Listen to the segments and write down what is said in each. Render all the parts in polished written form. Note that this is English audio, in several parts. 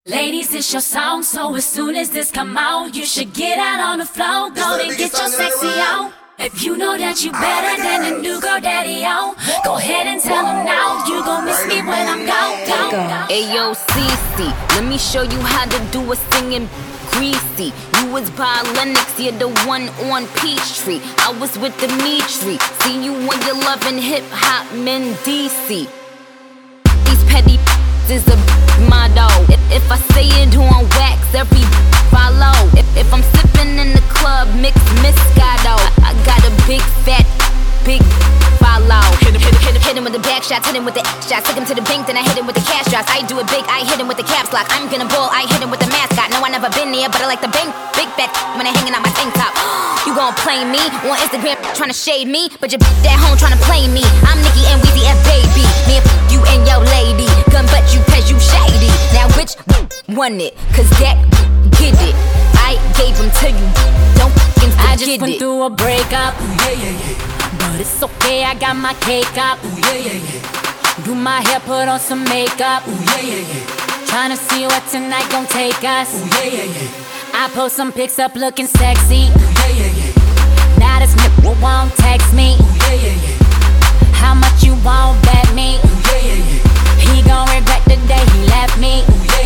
Ladies, it's your song, so as soon as this come out, you should get out on the floor, go and get your sexy on. If you know that you better than a new girl daddy on, go ahead and tell him now, you gon' miss me when I'm gone. Ayo, Cece, let me show you how to do a singing greasy. You was by Lennox, you're the one on Peachtree. I was with Dimitri, see you when you're loving hip-hop men DC. These petty is a motto. If I say it on wax, every follow. If I'm sipping in the club, mix Moscato. I got a big fat, big follow. Hit him with the back shots, hit him with the shots. Took him to the bank, then I hit him with the cash drops. I do it big, I hit him with the caps lock. I'm gonna ball, I hit him with the mascot. No, I never been there, but I like the bank. Big fat when I hanging out my tank top. You gon' play me on Instagram, tryna shade me, but your at home tryna play me. I'm Nicki and Weezy F baby. Me and you and your lady. Gun but you cause you shady. Now which won it? Cause that get it. I gave them to you. Don't fucking forget it. I just went through a breakup. But it's okay, I got my cake up. Do my hair, put on some makeup. Tryna see what tonight gon' take us. I post some pics up looking sexy. Now this nigga won't text me. How much you won't bet me? He gon' regret the day he left me.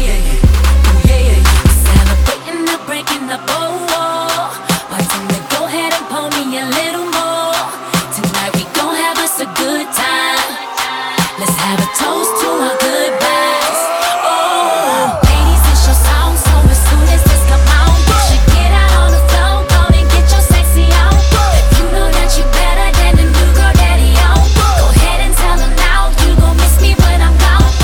Celebrating the breaking up, why don't we go ahead and pull me a little more? Tonight we gon' have us a good time. Let's have a toast to our goodbyes. Oh, ladies, it's your song, so as soon as this come out, you should get out on the floor, go and get your sexy on. If you know that you better than the new girl daddy on, go ahead and tell him now, you gon' miss me when I'm gone.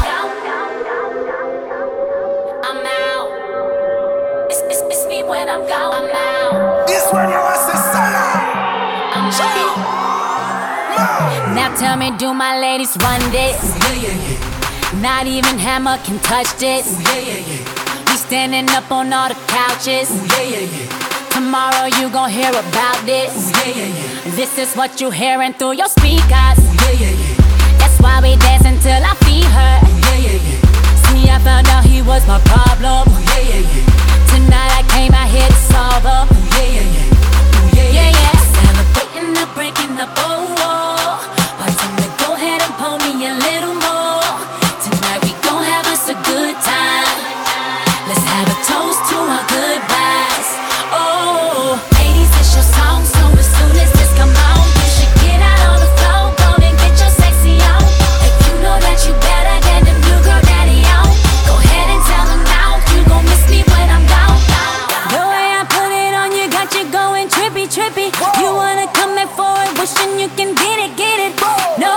I'm out. It's me when I'm gone. I'm out. This one you want to solo. I'm out. Now tell me, do my ladies run this? Not even Hammer can touch this. We standing up on all the couches. Tomorrow you gon' hear about this. This is what you hearing through your speakers. That's why we dance until I feel her. See, I found out he was my problem. Tonight I came out here to solve her. Celebrating the breaking up, why don't we go ahead and pull me a little more? Tonight we gon' have us a good time. Let's have a toast to our goodbyes. Oh, ladies, it's your song, so as soon as this come out, you should get out on the floor, go and get your sexy on. If you know that you better than the new girl daddy on, go ahead and tell him now, you gon' miss me when I'm gone. The way I put it on you got you going trippy, trippy. You wanna come back forward, wishing you can get it, get it. No,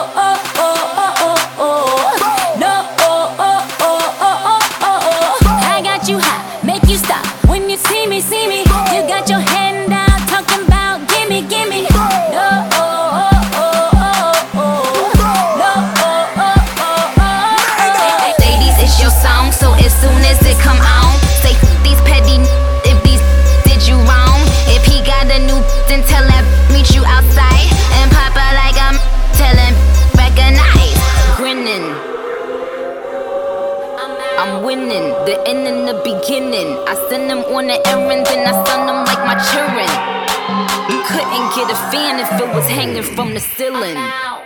I got you high, make you stop when you see me, see me. You got your hand out, talking about gimme, gimme. No, Ladies, it's your song, so as soon as it come on, say these petty if these did you wrong. If he got a new, then tell him meet you outside and pop out like I'm telling recognize. Grinning, I'm winning, the end and the beginning. I send them on the errand, then I stun them like my children. You couldn't get a fan if it was hanging from the ceiling.